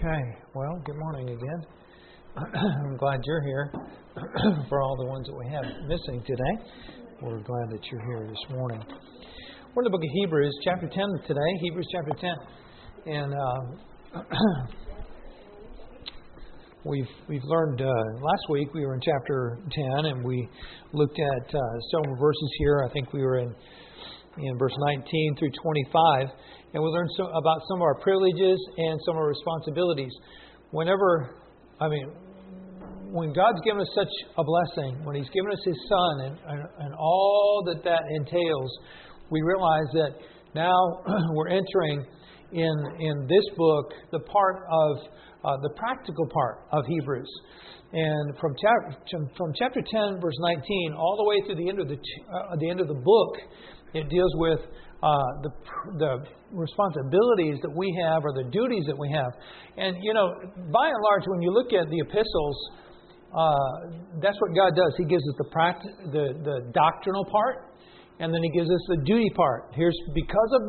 Okay, well, good morning again. I'm glad you're here. For all the ones that we have missing today, we're glad that you're here this morning. We're in the book of Hebrews, chapter 10 today, Hebrews chapter 10. And we've learned, last week we were in chapter 10, and we looked at several verses here. I think we were in verse 19 through 25. And we learned about some of our privileges and some of our responsibilities. When God's given us such a blessing, when He's given us His Son and all that entails, we realize that now we're entering in this book the part of the practical part of Hebrews. And from chapter 10, verse 19, all the way to the end of the book, it deals with the responsibilities that we have, or the duties that we have. And, by and large, when you look at the epistles, that's what God does. He gives us the doctrinal part, and then He gives us the duty part. Because of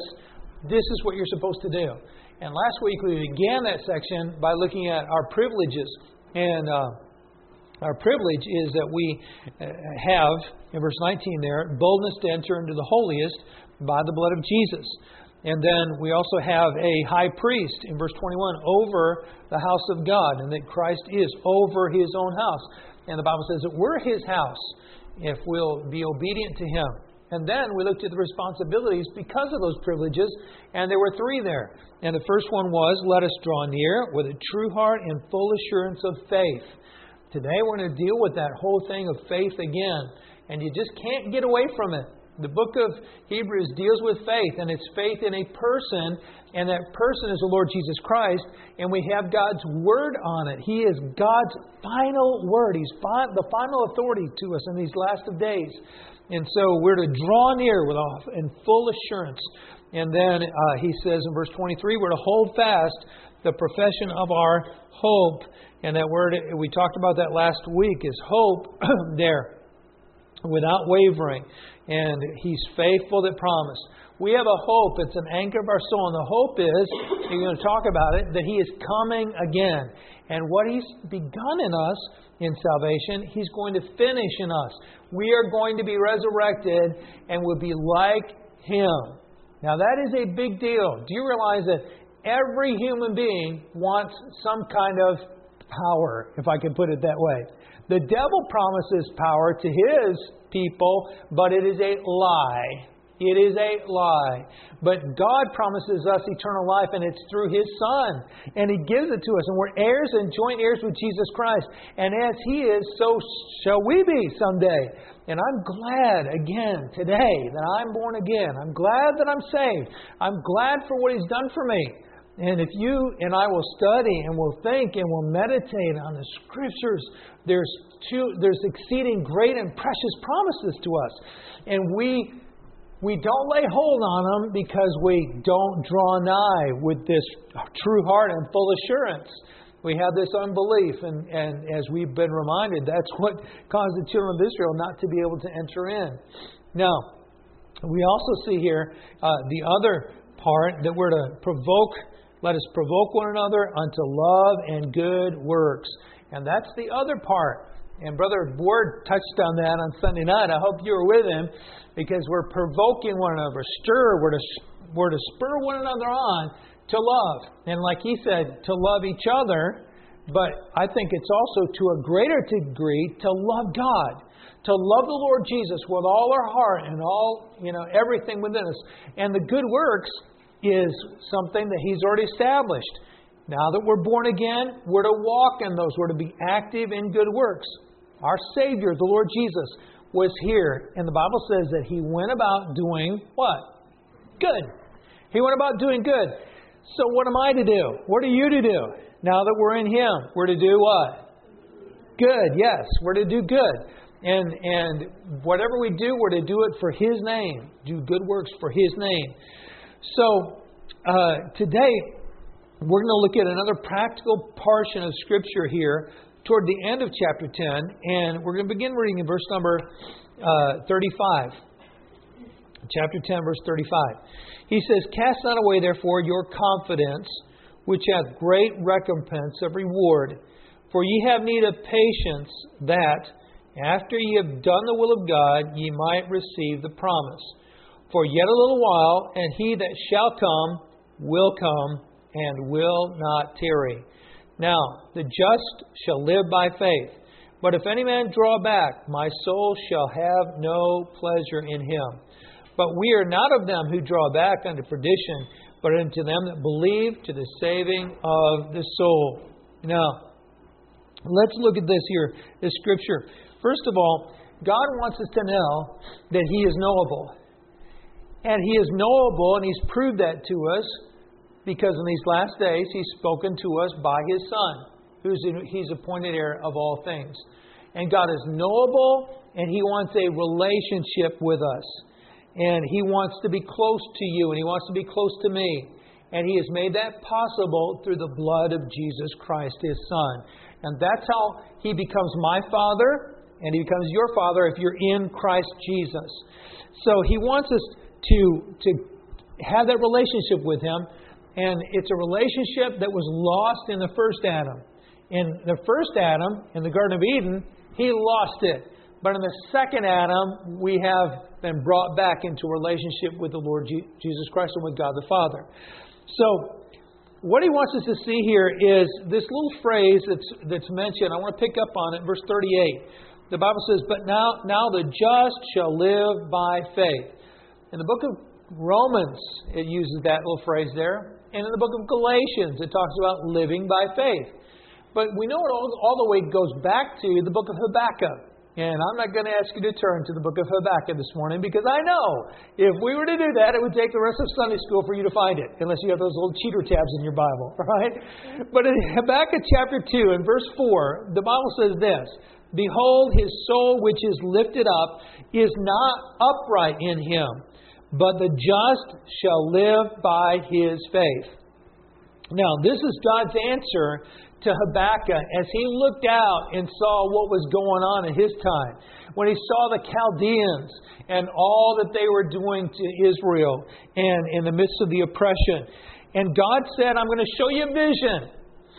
this is what you're supposed to do. And last week we began that section by looking at our privileges. And our privilege is that we have, in verse 19 there, boldness to enter into the holiest by the blood of Jesus. And then we also have a high priest in verse 21 over the house of God, and that Christ is over His own house. And the Bible says that we're His house if we'll be obedient to Him. And then we looked at the responsibilities because of those privileges, and there were three there. And the first one was, let us draw near with a true heart and full assurance of faith. Today we're going to deal with that whole thing of faith again, and you just can't get away from it. The book of Hebrews deals with faith, and it's faith in a person, and that person is the Lord Jesus Christ, and we have God's Word on it. He is God's final Word. He's the final authority to us in these last of days. And so we're to draw near in full assurance. And then he says in verse 23, we're to hold fast the profession of our hope. And that word, we talked about that last week, is hope there, without wavering. And He's faithful that promised. We have a hope. It's an anchor of our soul. And the hope is, you're going to talk about it, that He is coming again. And what He's begun in us in salvation, He's going to finish in us. We are going to be resurrected and will be like Him. Now that is a big deal. Do you realize that every human being wants some kind of power, if I can put it that way? The devil promises power to his people, but it is a lie. It is a lie. But God promises us eternal life, and it's through His Son. And He gives it to us. And we're heirs and joint heirs with Jesus Christ. And as He is, so shall we be someday. And I'm glad again today that I'm born again. I'm glad that I'm saved. I'm glad for what He's done for me. And if you and I will study and will think and will meditate on the Scriptures, there's exceeding great and precious promises to us. And we don't lay hold on them because we don't draw nigh with this true heart and full assurance. We have this unbelief, and as we've been reminded, that's what caused the children of Israel not to be able to enter in. Now, we also see here the other part, that we're to let us provoke one another unto love and good works. And that's the other part. And Brother Ward touched on that on Sunday night. I hope you were with him, because we're provoking one another. We're to spur one another on to love. And like he said, to love each other. But I think it's also to a greater degree to love God. To love the Lord Jesus with all our heart and all, everything within us. And the good works is something that He's already established. Now that we're born again, we're to walk in those. We're to be active in good works. Our Savior, the Lord Jesus, was here. And the Bible says that He went about doing what? Good. He went about doing good. So what am I to do? What are you to do? Now that we're in Him, we're to do what? Good, yes. We're to do good. And whatever we do, we're to do it for His name. Do good works for His name. So today, we're going to look at another practical portion of Scripture here toward the end of chapter 10. And we're going to begin reading in verse number 35. Chapter 10, verse 35. He says, cast not away, therefore, your confidence, which hath great recompense of reward. For ye have need of patience, that, after ye have done the will of God, ye might receive the promise. For yet a little while, and he that shall come will come, and will not tarry. Now, the just shall live by faith. But if any man draw back, my soul shall have no pleasure in him. But we are not of them who draw back unto perdition, but unto them that believe to the saving of the soul. Now, let's look at this here, this scripture. First of all, God wants us to know that He is knowable. And He is knowable, and He's proved that to us because in these last days He's spoken to us by His Son, He's appointed heir of all things. And God is knowable, and He wants a relationship with us. And He wants to be close to you, and He wants to be close to me. And He has made that possible through the blood of Jesus Christ, His Son. And that's how He becomes my Father, and He becomes your Father if you're in Christ Jesus. So He wants us to have that relationship with Him. And it's a relationship that was lost in the first Adam. In the first Adam, in the Garden of Eden, he lost it. But in the second Adam, we have been brought back into a relationship with the Lord Jesus Christ and with God the Father. So, what he wants us to see here is this little phrase that's mentioned. I want to pick up on it, verse 38. The Bible says, "But now the just shall live by faith." In the book of Romans, it uses that little phrase there. And in the book of Galatians, it talks about living by faith. But we know it all the way goes back to the book of Habakkuk. And I'm not going to ask you to turn to the book of Habakkuk this morning, because I know if we were to do that, it would take the rest of Sunday school for you to find it, unless you have those little cheater tabs in your Bible, right? But in Habakkuk chapter 2 and verse 4, the Bible says this, "Behold, his soul which is lifted up is not upright in him, but the just shall live by his faith." Now, this is God's answer to Habakkuk as he looked out and saw what was going on in his time. When he saw the Chaldeans and all that they were doing to Israel and in the midst of the oppression. And God said, "I'm going to show you a vision."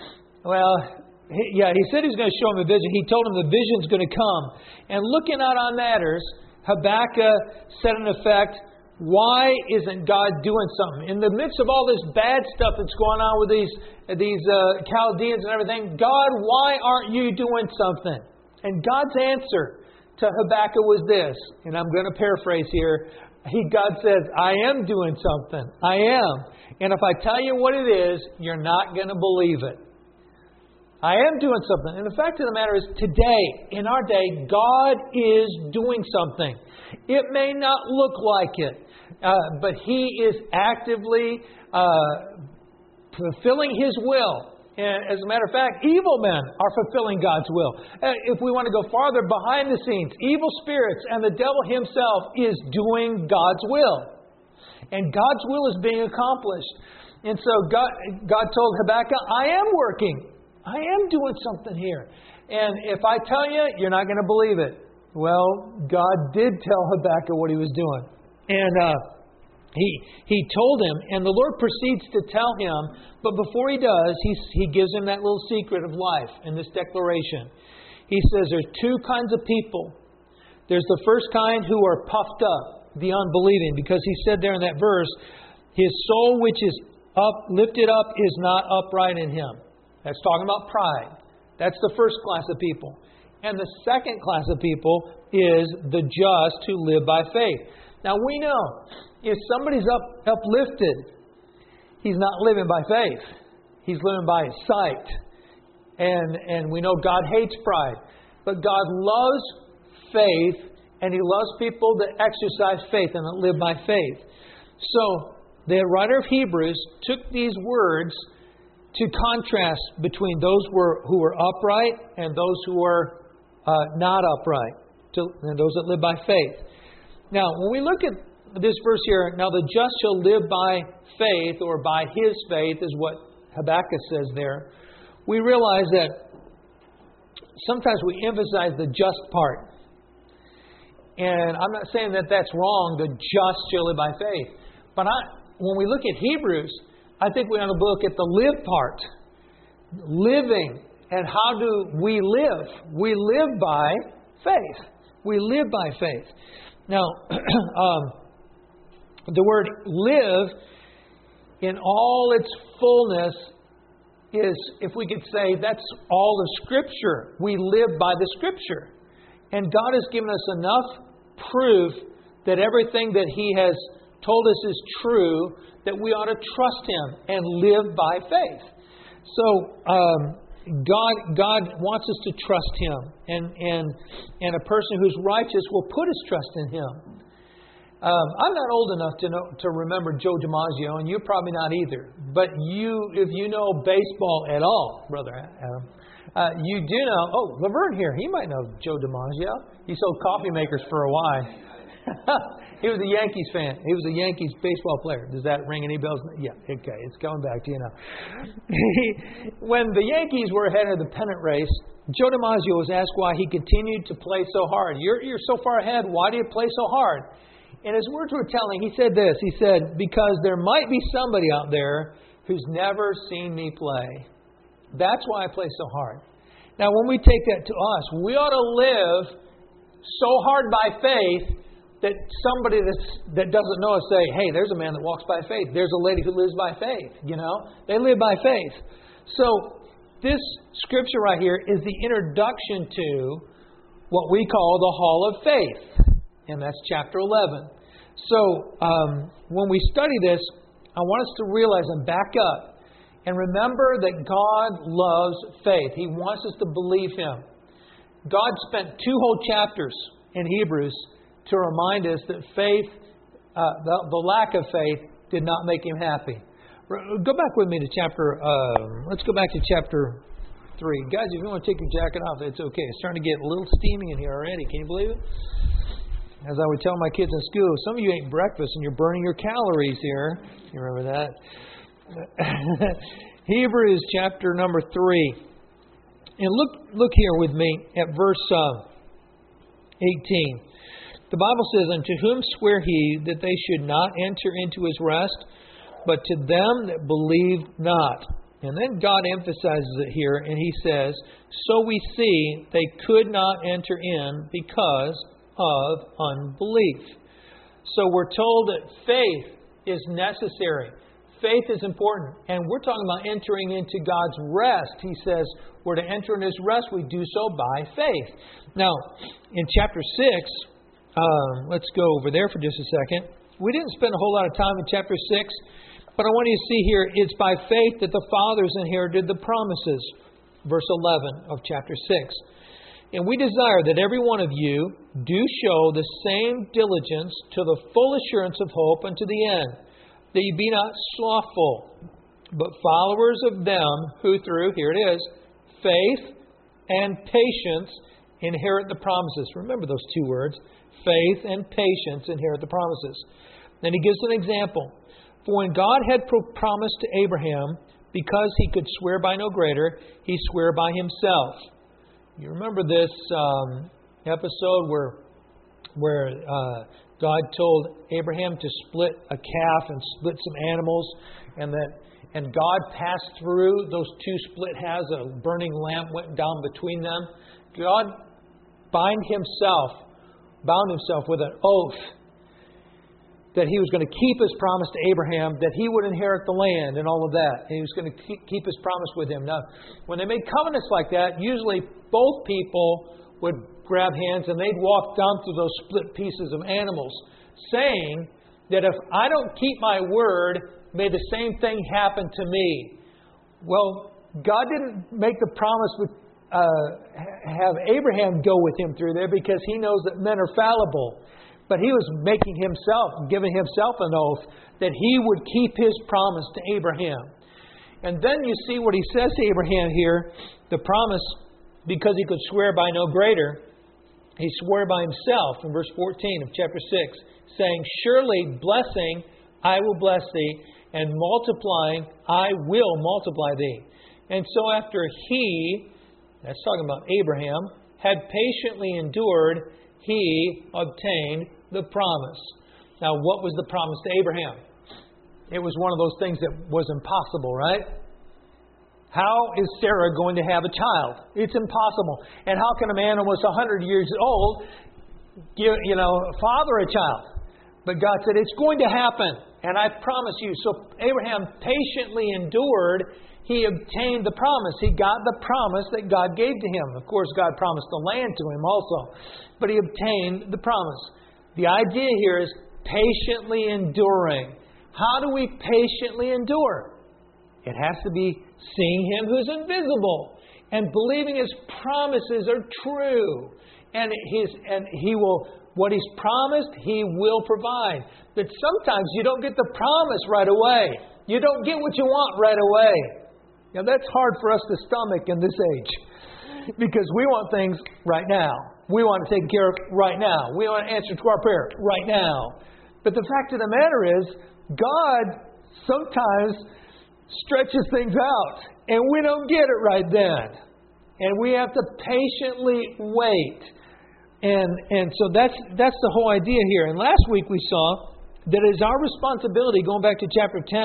Well, he said He's going to show him a vision. He told him the vision's going to come. And looking out on matters, Habakkuk said in effect, why isn't God doing something? In the midst of all this bad stuff that's going on with these Chaldeans and everything, God, why aren't you doing something? And God's answer to Habakkuk was this, and I'm going to paraphrase here. God says, "I am doing something. I am. And if I tell you what it is, you're not going to believe it. I am doing something." And the fact of the matter is, today, in our day, God is doing something. It may not look like it, but He is actively fulfilling His will. And as a matter of fact, evil men are fulfilling God's will. If we want to go farther behind the scenes, evil spirits and the devil himself is doing God's will. And God's will is being accomplished. And so God told Habakkuk, "I am working. I am doing something here. And if I tell you, you're not going to believe it." Well, God did tell Habakkuk what He was doing. And he told him, and the Lord proceeds to tell him, but before He does, He gives him that little secret of life in this declaration. He says there's two kinds of people. There's the first kind who are puffed up, the unbelieving, because He said there in that verse, "His soul which is lifted up is not upright in him." That's talking about pride. That's the first class of people. And the second class of people is the just who live by faith. Now we know, if somebody's uplifted, he's not living by faith. He's living by sight. And we know God hates pride. But God loves faith, and He loves people that exercise faith and that live by faith. So the writer of Hebrews took these words to contrast between those who were upright and those who were not upright, and those that live by faith. Now, when we look at this verse here, "Now the just shall live by faith," or by his faith, is what Habakkuk says there. We realize that sometimes we emphasize the just part. And I'm not saying that that's wrong, the just shall live by faith. But when we look at Hebrews, I think we ought to look at the live part. Living. And how do we live? We live by faith. We live by faith. Now, the word live in all its fullness is, if we could say, that's all of Scripture. We live by the Scripture. And God has given us enough proof that everything that He has told us is true, that we ought to trust Him and live by faith. So, God wants us to trust Him. And a person who's righteous will put his trust in Him. I'm not old enough to remember Joe DiMaggio, and you're probably not either. But if you know baseball at all, Brother Adam, you do know. Oh, Laverne here, he might know Joe DiMaggio. He sold coffee makers for a while. He was a Yankees fan. He was a Yankees baseball player. Does that ring any bells? Yeah, okay, it's going back to you now. When the Yankees were ahead of the pennant race, Joe DiMaggio was asked why he continued to play so hard. You're so far ahead. Why do you play so hard? And his words were telling. He said this. He said, because there might be somebody out there who's never seen me play. That's why I play so hard. Now, when we take that to us, we ought to live so hard by faith that somebody that doesn't know us say, hey, there's a man that walks by faith. There's a lady who lives by faith. They live by faith. So this scripture right here is the introduction to what we call the Hall of Faith. And that's chapter 11. So when we study this, I want us to realize and back up and remember that God loves faith. He wants us to believe Him. God spent 2 whole chapters in Hebrews to remind us that faith, the lack of faith, did not make Him happy. Go back with me to let's go back to chapter 3. Guys, if you want to take your jacket off, it's okay. It's starting to get a little steamy in here already. Can you believe it? As I would tell my kids in school, some of you ate breakfast and you're burning your calories here. You remember that? Hebrews chapter number 3. And look here with me at verse 18. The Bible says, unto whom sware He that they should not enter into His rest, but to them that believe not. And then God emphasizes it here, and He says, so we see they could not enter in because of unbelief. So we're told that faith is necessary. Faith is important. And we're talking about entering into God's rest. He says we're to enter in His rest. We do so by faith. Now, in chapter 6, let's go over there for just a second. We didn't spend a whole lot of time in chapter 6, but I want you to see here, it's by faith that the fathers inherited the promises. Verse 11 of chapter 6. And we desire that every one of you do show the same diligence to the full assurance of hope unto the end, that ye be not slothful, but followers of them who through, here it is, faith and patience inherit the promises. Remember those 2 words. Faith and patience inherit the promises. Then he gives an example. For when God had promised to Abraham, because he could swear by no greater, he sware by himself. You remember this episode where God told Abraham to split a calf and split some animals, and God passed through those 2 split halves. A burning lamp went down between them. God bound himself with an oath that He was going to keep His promise to Abraham, that he would inherit the land and all of that. And He was going to keep His promise with him. Now, when they made covenants like that, usually both people would grab hands and they'd walk down through those split pieces of animals, saying that if I don't keep my word, may the same thing happen to me. Well, God didn't make the promise with have Abraham go with Him through there because He knows that men are fallible. But He was giving Himself an oath that He would keep His promise to Abraham. And then you see what He says to Abraham here, the promise, because he could swear by no greater, He swore by Himself in verse 14 of chapter 6, saying, surely blessing I will bless thee, and multiplying I will multiply thee. And so after He, that's talking about Abraham, had patiently endured, he obtained the promise. Now, what was the promise to Abraham? it was one of those things that was impossible, right? How is Sarah going to have a child? It's impossible. And how can a man almost 100 years old father a child? But God said, it's going to happen. And I promise you. So Abraham patiently endured. He obtained the promise. He got the promise that God gave to him. Of course, God promised the land to him also. But he obtained the promise. The idea here is patiently enduring. How do we patiently endure? It has to be seeing Him who's invisible and believing His promises are true. And He will, what He's promised, He will provide. But sometimes you don't get the promise right away. You don't get what you want right away. Now that's hard for us to stomach in this age. Because we want things right now. We want to take care of right now. We want to answer to our prayer right now. But the fact of the matter is, God sometimes stretches things out. And we don't get it right then. And we have to patiently wait. And so that's the whole idea here. And last week we saw that it is our responsibility, going back to chapter 10,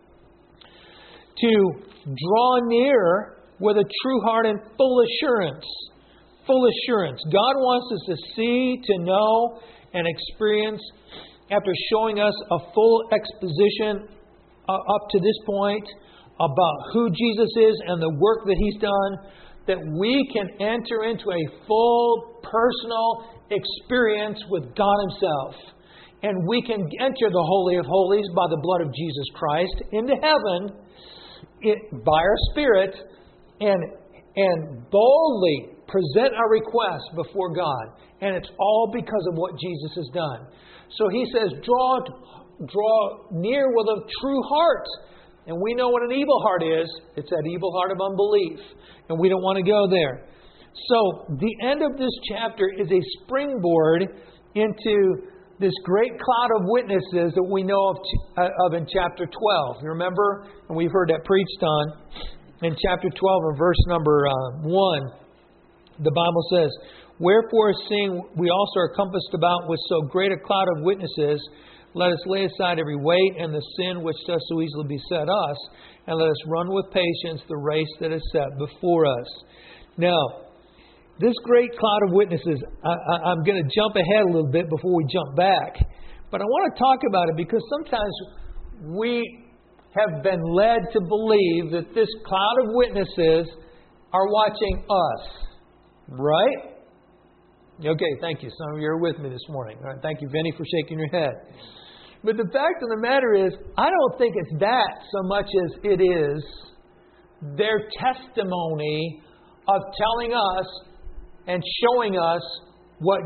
to draw near with a true heart and full assurance. Full assurance. God wants us to see, to know, and experience, after showing us a full exposition up to this point about who Jesus is and the work that He's done, that we can enter into a full personal experience with God Himself. And we can enter the Holy of Holies by the blood of Jesus Christ into heaven by our Spirit and boldly present our requests before God. And it's all because of what Jesus has done. So He says, draw near with a true heart. And we know what an evil heart is. It's that evil heart of unbelief. And we don't want to go there. So the end of this chapter is a springboard into this great cloud of witnesses that we know of in chapter 12. You remember? And we've heard that preached on. In chapter 12 and verse number 1, the Bible says, "Wherefore, seeing we also are compassed about with so great a cloud of witnesses, let us lay aside every weight and the sin which does so easily beset us, and let us run with patience the race that is set before us." Now, this great cloud of witnesses, I'm going to jump ahead a little bit before we jump back. But I want to talk about it because sometimes we have been led to believe that this cloud of witnesses are watching us. Right? Okay, thank you. Some of you are with me this morning. All right, thank you, Vinny, for shaking your head. But the fact of the matter is, I don't think it's that so much as it is their testimony of telling us and showing us what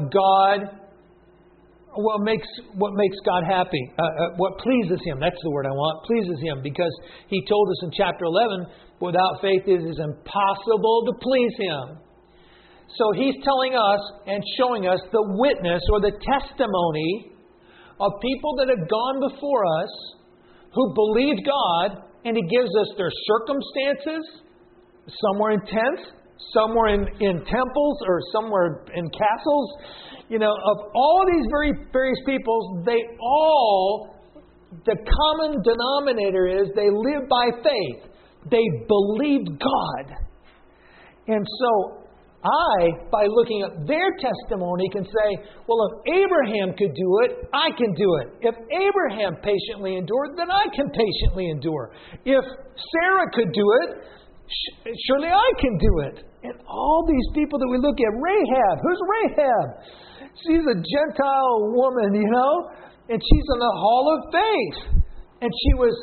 makes God happy, what pleases Him. That's the word I want. Pleases Him, because He told us in chapter 11, without faith it is impossible to please Him. So He's telling us and showing us the witness or the testimony of people that have gone before us who believed God, and He gives us their circumstances. Some were in tents, some were in temples, or some were in castles. Of all these various peoples, the common denominator is they live by faith. They believed God. And so by looking at their testimony, can say, well, if Abraham could do it, I can do it. If Abraham patiently endured, then I can patiently endure. If Sarah could do it, surely I can do it. And all these people that we look at, Rahab, who's Rahab? She's a Gentile woman, and she's in the Hall of Faith. And she was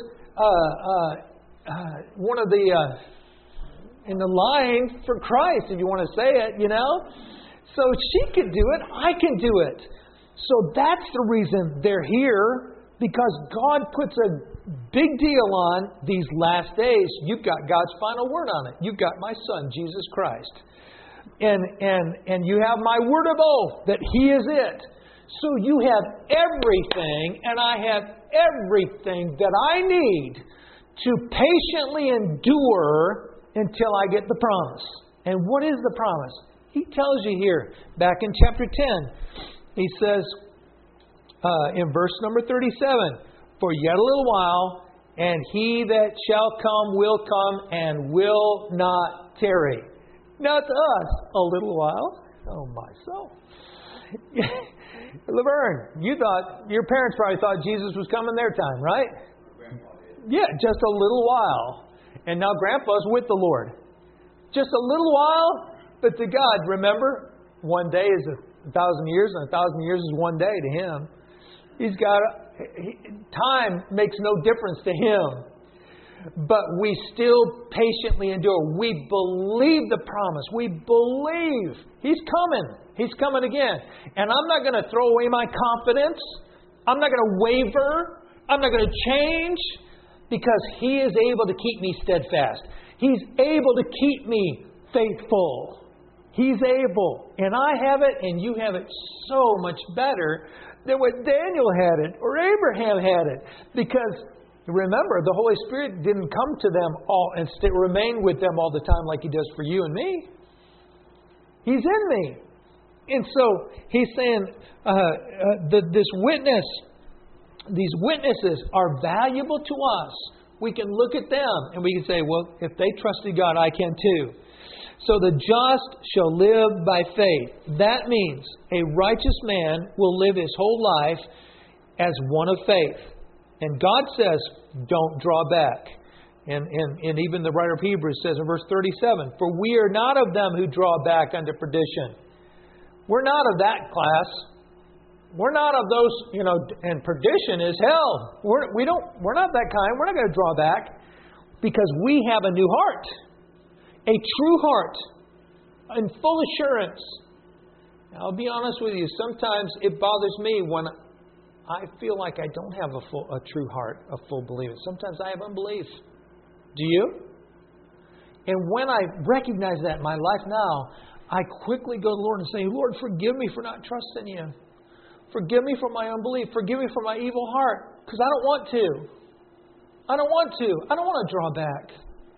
one of the... in the line for Christ, if you want to say it, So she could do it, I can do it. So that's the reason they're here, because God puts a big deal on these last days. You've got God's final word on it. You've got my Son, Jesus Christ. And you have my word of oath that He is it. So you have everything, and I have everything that I need to patiently endure until I get the promise. And what is the promise? He tells you here, back in chapter 10, He says in verse number 37, for yet a little while, and He that shall come will come and will not tarry. Not to us, a little while. Oh, my soul. Laverne, your parents probably thought Jesus was coming their time, right? Yeah, just a little while. And now Grandpa's with the Lord. Just a little while, but to God, remember, one day is 1,000 years, and 1,000 years is one day to Him. Time makes no difference to Him. But we still patiently endure. We believe the promise. We believe He's coming. He's coming again. And I'm not going to throw away my confidence. I'm not going to waver. I'm not going to change, because He is able to keep me steadfast. He's able to keep me faithful. He's able. And I have it, and you have it so much better than what Daniel had it or Abraham had it. Because remember, the Holy Spirit didn't come to them all and remain with them all the time like He does for you and me. He's in me. And so He's saying these witnesses are valuable to us. We can look at them and we can say, well, if they trusted God, I can too. So the just shall live by faith. That means a righteous man will live his whole life as one of faith. And God says, don't draw back. And even the writer of Hebrews says in verse 37, for we are not of them who draw back unto perdition. We're not of that class. We're not of those, and perdition is hell. We're not that kind. We're not going to draw back, because we have a new heart, a true heart, and full assurance. Now, I'll be honest with you. Sometimes it bothers me when I feel like I don't have a true heart, a full belief. Sometimes I have unbelief. Do you? And when I recognize that in my life now, I quickly go to the Lord and say, Lord, forgive me for not trusting You. Forgive me for my unbelief. Forgive me for my evil heart. Because I don't want to. I don't want to draw back.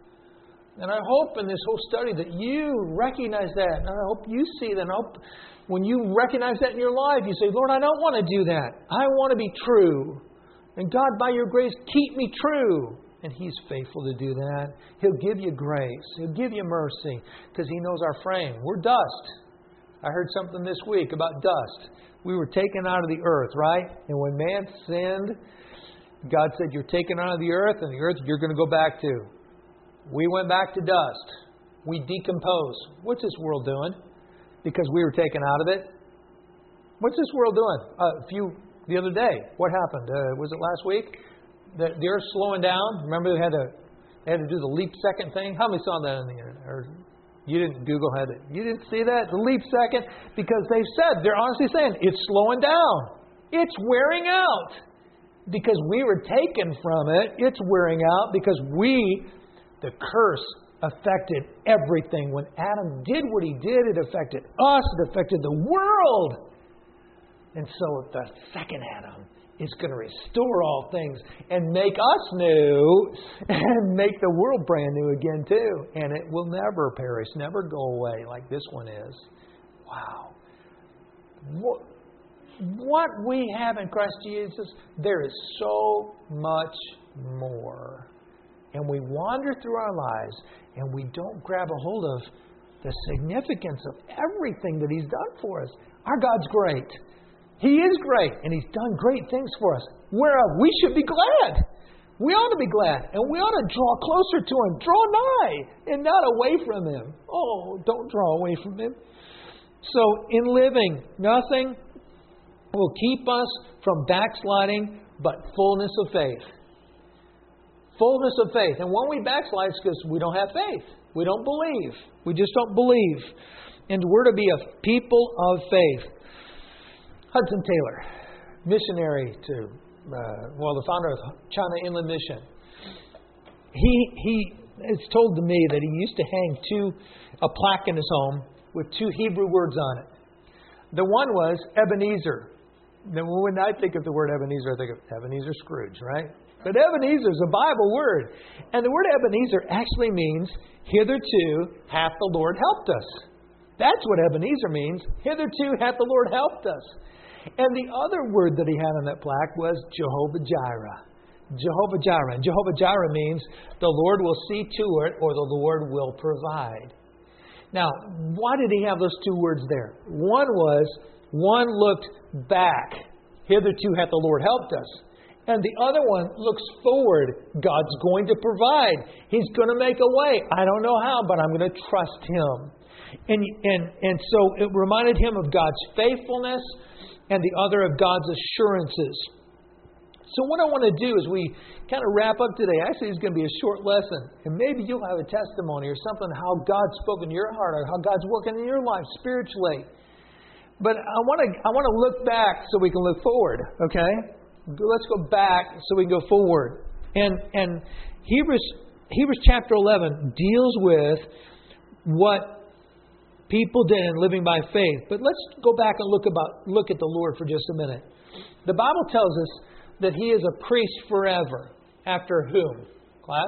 And I hope in this whole study that you recognize that. And I hope you see that. And I hope when you recognize that in your life, you say, Lord, I don't want to do that. I want to be true. And God, by Your grace, keep me true. And He's faithful to do that. He'll give you grace. He'll give you mercy, because He knows our frame. We're dust. I heard something this week about dust. We were taken out of the earth, right? And when man sinned, God said, you're taken out of the earth, and the earth you're going to go back to. We went back to dust. We decompose. What's this world doing? Because we were taken out of it. What's this world doing? The other day, what happened? Was it last week? The earth's slowing down. Remember they had to do the leap second thing? How many saw that in the internet? Or you didn't Google had it. You didn't see that? The leap second? Because they're honestly saying, it's slowing down. It's wearing out. Because we were taken from it. It's wearing out because the curse affected everything. When Adam did what he did, it affected us. It affected the world. And so the second Adam is going to restore all things and make us new and make the world brand new again too. And it will never perish, never go away like this one is. Wow. What we have in Christ Jesus, there is so much more. And we wander through our lives and we don't grab a hold of the significance of everything that He's done for us. Our God's great. He is great, and He's done great things for us. Whereof we should be glad. We ought to be glad, and we ought to draw closer to Him. Draw nigh, and not away from Him. Oh, don't draw away from Him. So, in living, nothing will keep us from backsliding but fullness of faith. Fullness of faith. And when we backslide, it's because we don't have faith. We don't believe. We just don't believe. And we're to be a people of faith. Hudson Taylor, missionary to, the founder of China Inland Mission. He it's told to me that he used to hang a plaque in his home with 2 Hebrew words on it. The one was Ebenezer. Then when I think of the word Ebenezer, I think of Ebenezer Scrooge, right? But Ebenezer is a Bible word. And the word Ebenezer actually means, hitherto hath the Lord helped us. That's what Ebenezer means. Hitherto hath the Lord helped us. And the other word that he had on that plaque was Jehovah Jireh. Jehovah Jireh. And Jehovah Jireh means the Lord will see to it, or the Lord will provide. Now, why did he have those two words there? One looked back. Hitherto hath the Lord helped us. And the other one looks forward. God's going to provide. He's going to make a way. I don't know how, but I'm going to trust Him. And so it reminded him of God's faithfulness and the other of God's assurances. So what I want to do is we kind of wrap up today. Actually, it's going to be a short lesson. And maybe you'll have a testimony or something how God's spoken to your heart or how God's working in your life spiritually. But I want to look back so we can look forward, okay? Let's go back so we can go forward. And Hebrews chapter 11 deals with what people did in living by faith. But let's go back and look at the Lord for just a minute. The Bible tells us that He is a priest forever. After whom? Class?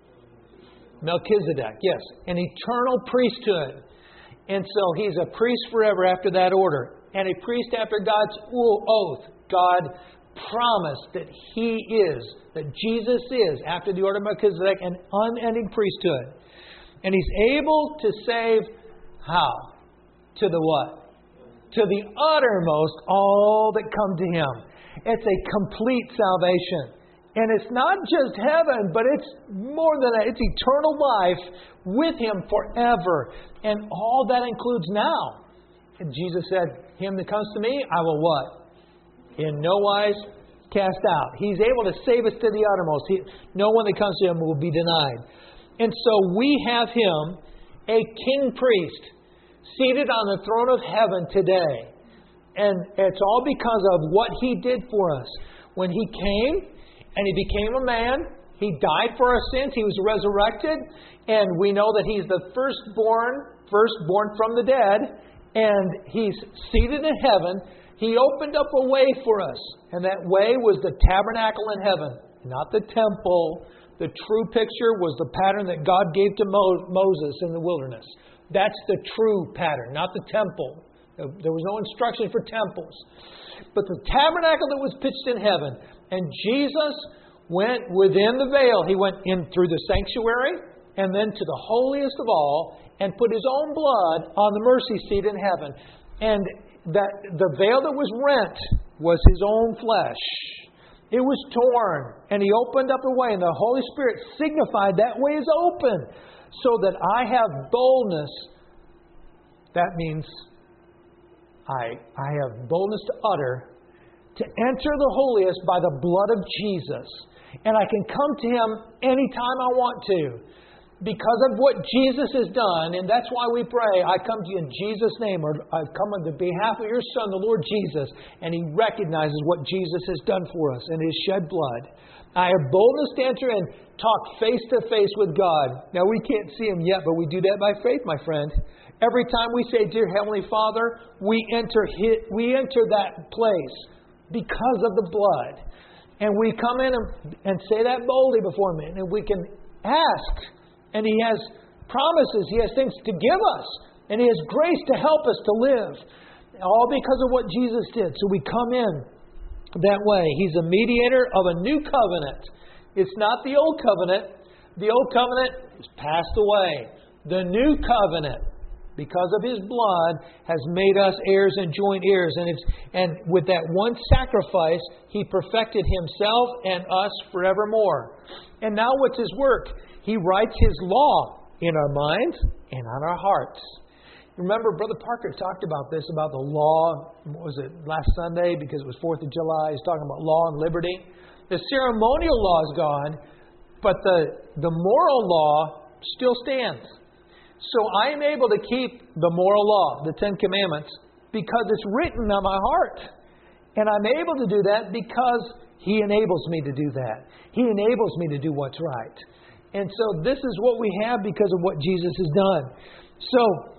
Melchizedek, yes. An eternal priesthood. And so He's a priest forever after that order. And a priest after God's oath. God promised that He is, that Jesus is, after the order of Melchizedek, an unending priesthood. And He's able to save how? To the what? To the uttermost, all that come to Him. It's a complete salvation. And it's not just heaven, but it's more than that. It's eternal life with Him forever. And all that includes now. And Jesus said, Him that comes to me, I will what? In no wise cast out. He's able to save us to the uttermost. No one that comes to Him will be denied. And so we have Him, a king priest, seated on the throne of heaven today. And it's all because of what He did for us. When He came and He became a man, He died for our sins, He was resurrected, and we know that He's the firstborn from the dead, and He's seated in heaven. He opened up a way for us, and that way was the tabernacle in heaven, not the temple. The true picture was the pattern that God gave to Moses in the wilderness. That's the true pattern, not the temple. There was no instruction for temples. But the tabernacle that was pitched in heaven, and Jesus went within the veil. He went in through the sanctuary and then to the holiest of all and put His own blood on the mercy seat in heaven. And that the veil that was rent was His own flesh. It was torn, and He opened up a way, and the Holy Spirit signified that way is open, so that I have boldness. That means I have boldness to utter, to enter the holiest by the blood of Jesus. And I can come to Him anytime I want to, because of what Jesus has done. And that's why we pray, I come to you in Jesus' name, or I've come on the behalf of your Son, the Lord Jesus. And He recognizes what Jesus has done for us in His shed blood. I have boldness to enter and talk face to face with God. Now, we can't see Him yet, but we do that by faith, my friend. Every time we say, Dear Heavenly Father, we enter that place because of the blood. And we come in and say that boldly before Him. And we can ask. And He has promises. He has things to give us. And He has grace to help us to live. All because of what Jesus did. So we come in that way. He's a mediator of a new covenant. It's not the old covenant. The old covenant is passed away. The new covenant, because of His blood, has made us heirs and joint heirs. And with that one sacrifice, He perfected Himself and us forevermore. And now what's His work? He writes His law in our minds and on our hearts. Remember, Brother Parker talked about this, about the law, what was it, last Sunday, because it was 4th of July. He's talking about law and liberty. The ceremonial law is gone, but the moral law still stands. So I am able to keep the moral law, the 10 Commandments, because it's written on my heart. And I'm able to do that because He enables me to do that. He enables me to do what's right. And so this is what we have because of what Jesus has done. So,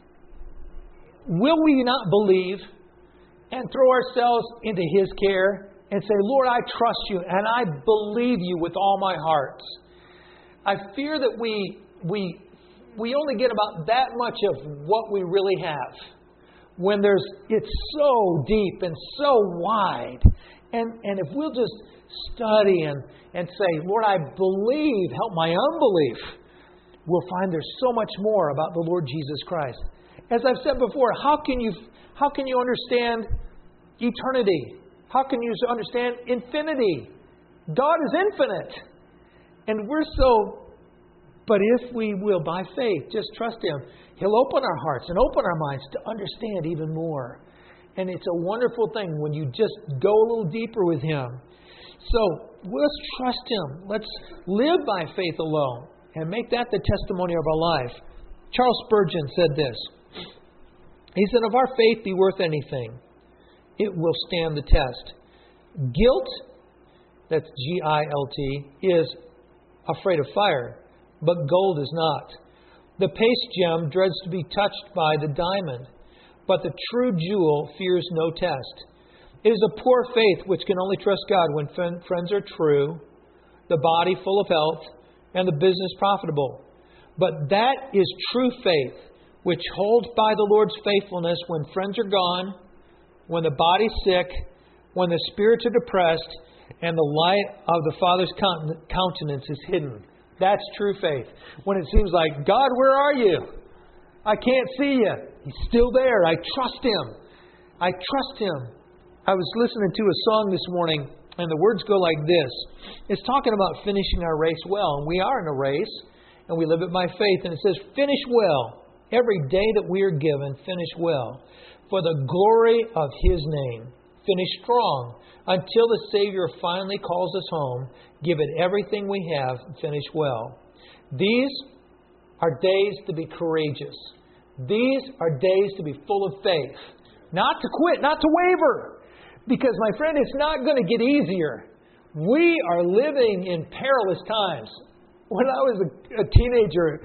will we not believe and throw ourselves into His care and say, Lord, I trust You and I believe You with all my heart? I fear that we only get about that much of what we really have. When it's so deep and so wide. And if we'll just study and say, Lord, I believe, help my unbelief, we'll find there's so much more about the Lord Jesus Christ. As I've said before, how can you understand eternity? How can you understand infinity? God is infinite. And but if we will, by faith, just trust Him, He'll open our hearts and open our minds to understand even more. And it's a wonderful thing when you just go a little deeper with Him. So let's trust Him. Let's live by faith alone and make that the testimony of our life. Charles Spurgeon said this. He said, if our faith be worth anything, it will stand the test. Guilt, that's G-I-L-T, is afraid of fire, but gold is not. The paste gem dreads to be touched by the diamond, but the true jewel fears no test. It is a poor faith which can only trust God when friends are true, the body full of health, and the business profitable. But that is true faith, which holds by the Lord's faithfulness when friends are gone, when the body's sick, when the spirits are depressed, and the light of the Father's countenance is hidden. That's true faith. When it seems like, God, where are you? I can't see you. He's still there. I trust Him. I trust Him. I was listening to a song this morning, and the words go like this. It's talking about finishing our race well. And we are in a race, and we live it by faith. And it says, finish well. Every day that we are given, finish well. For the glory of His name. Finish strong. Until the Savior finally calls us home, give it everything we have and finish well. These are days to be courageous. These are days to be full of faith. Not to quit, not to waver. Because, my friend, it's not going to get easier. We are living in perilous times. When I was a teenager,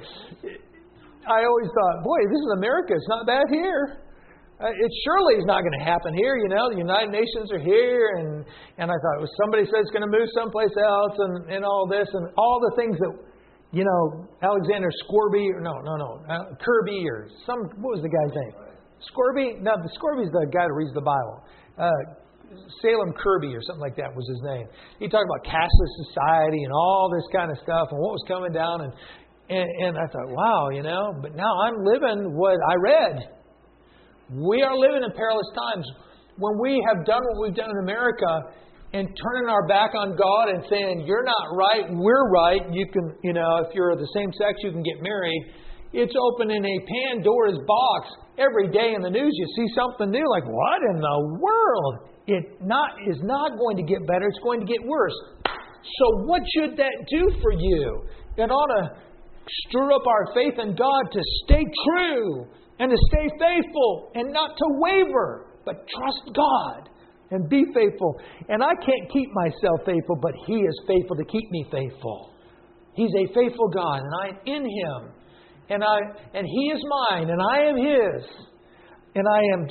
I always thought, boy, this is America. It's not bad here. It surely is not going to happen here. You know, the United Nations are here. And I thought, well, somebody said it's going to move someplace else and all this. And all the things that, you know, Alexander Scorby, or Kirby or what was the guy's name? Scorby? No, Scorby's the guy that reads the Bible. Salem Kirby or something like that was his name. He talked about cashless society and all this kind of stuff and what was coming down. And I thought, wow, you know, but now I'm living what I read. We are living in perilous times. When we have done what we've done in America and turning our back on God and saying, you're not right, we're right. You can, you know, if you're the same sex, you can get married. It's opening a Pandora's box. Every day in the news, you see something new. Like, what in the world? It is not going to get better. It's going to get worse. So what should that do for you? It ought to stir up our faith in God to stay true and to stay faithful and not to waver, but trust God and be faithful. And I can't keep myself faithful, but He is faithful to keep me faithful. He's a faithful God, and I'm in Him. And He is mine, and I am His. And I am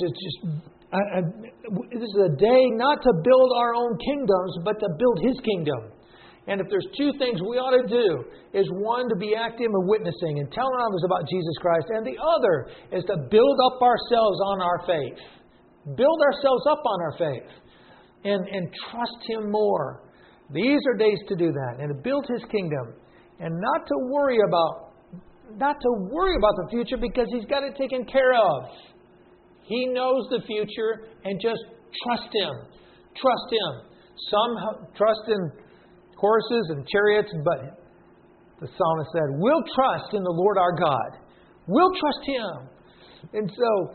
this is a day not to build our own kingdoms, but to build His kingdom. And if there's two things we ought to do, is one, to be active in witnessing and telling others about Jesus Christ. And the other is to build up ourselves on our faith. Build ourselves up on our faith. And trust Him more. These are days to do that. And to build His kingdom. And not to worry about the future, because He's got it taken care of. He knows the future, and just trust Him. Trust Him. Some trust in horses and chariots, but the psalmist said, we'll trust in the Lord our God. We'll trust Him. And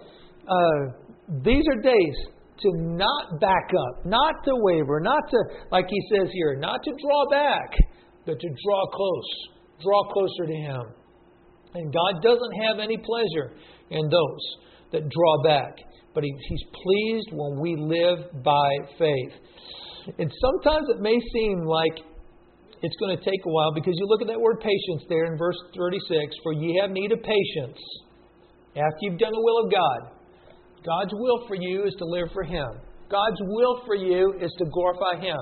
so these are days to not back up, not to waver, not to, like he says here, not to draw back, but to draw closer to Him. And God doesn't have any pleasure in those that draw back. But He's pleased when we live by faith. And sometimes it may seem like it's going to take a while, because you look at that word patience there in verse 36. For ye have need of patience after you've done the will of God. God's will for you is to live for Him. God's will for you is to glorify Him.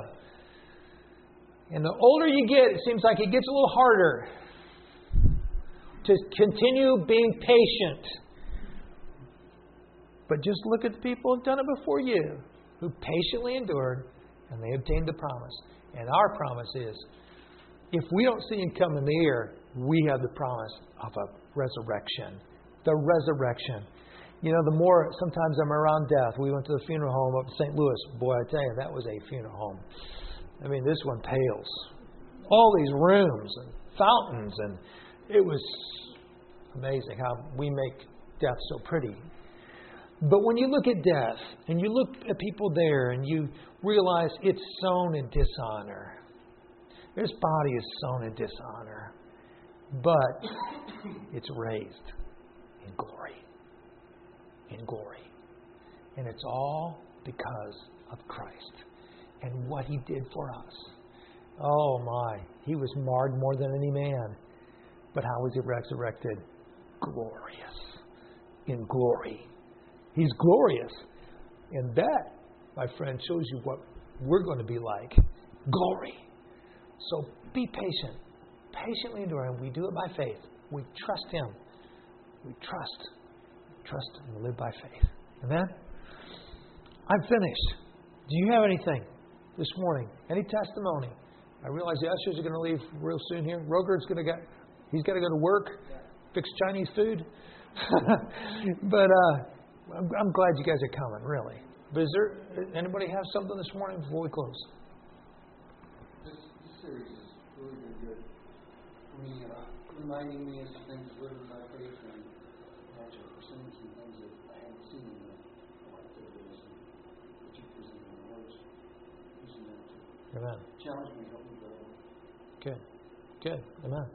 And the older you get, it seems like it gets a little harder to continue being patient. But just look at the people who've done it before you, who patiently endured And they obtained the promise. And our promise is, if we don't see Him come in the air, we have the promise of a resurrection. The resurrection. You know, the more sometimes I'm around death. We went to the funeral home up in St. Louis. Boy, I tell you, that was a funeral home. I mean, this one pales. All these rooms and fountains, and it was amazing how we make death so pretty. But when you look at death, and you look at people there, and you realize it's sown in dishonor. This body is sown in dishonor. But it's raised in glory. In glory. And it's all because of Christ and what He did for us. Oh my, He was marred more than any man. But how was He resurrected? Glorious. In glory. He's glorious. And that, my friend, shows you what we're going to be like. Glory. So be patient. Patiently enduring. We do it by faith. We trust Him. We trust and live by faith. Amen? I'm finished. Do you have anything this morning? Any testimony? I realize the ushers are going to leave real soon here. Roger's he's got to go to work, fix Chinese food. But I'm glad you guys are coming, really. But anybody have something this morning before we close? This series has really been good for me, reminding me of some things that live in my faith and actually pursuing some things that I haven't seen in the activities that you presented in the words. Using that to Amen. challenge me, help me grow. Good. Amen.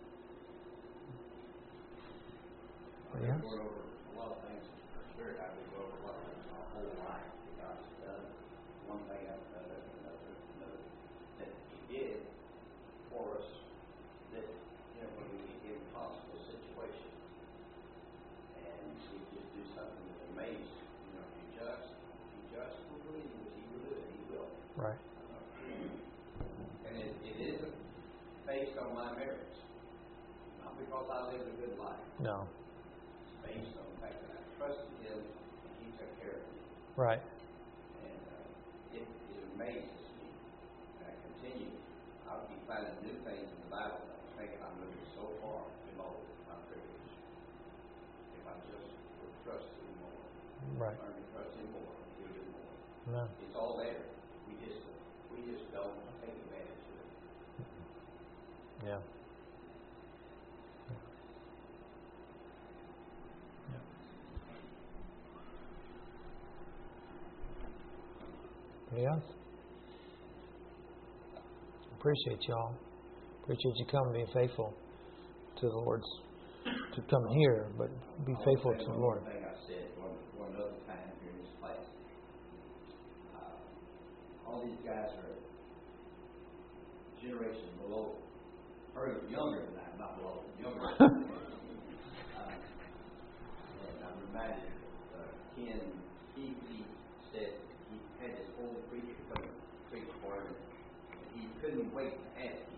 I've been going over a lot of things in the Spirit. I've been going over a lot of things my whole life that God's done. One thing after another that He did for us that, when we get in impossible situations. And He just do something that amazed. If you just will believe that He will do it, He will. Right. And it isn't based on my merits. Not because I lived a good life. No. Based on the fact that I trusted Him and He took care of me. Right. And it amazes me. And I continue. I'll be finding new things in the Bible. I'm thinking I'm moving so far below my privilege. If I just would trust Him more. Right. Learn to trust Him more. He'll do more. Amen. It's all there. We just don't take advantage of it. Yeah. Anybody else? Appreciate y'all. Appreciate you coming, being faithful to the Lord's, to come here, but be faithful to the Lord. One thing I said one other time here in this place. All these guys are a generation below, or younger than that, not below, younger. And I'm reminded of Ken. He said he had this old preacher come preach for him, and he couldn't wait to ask him.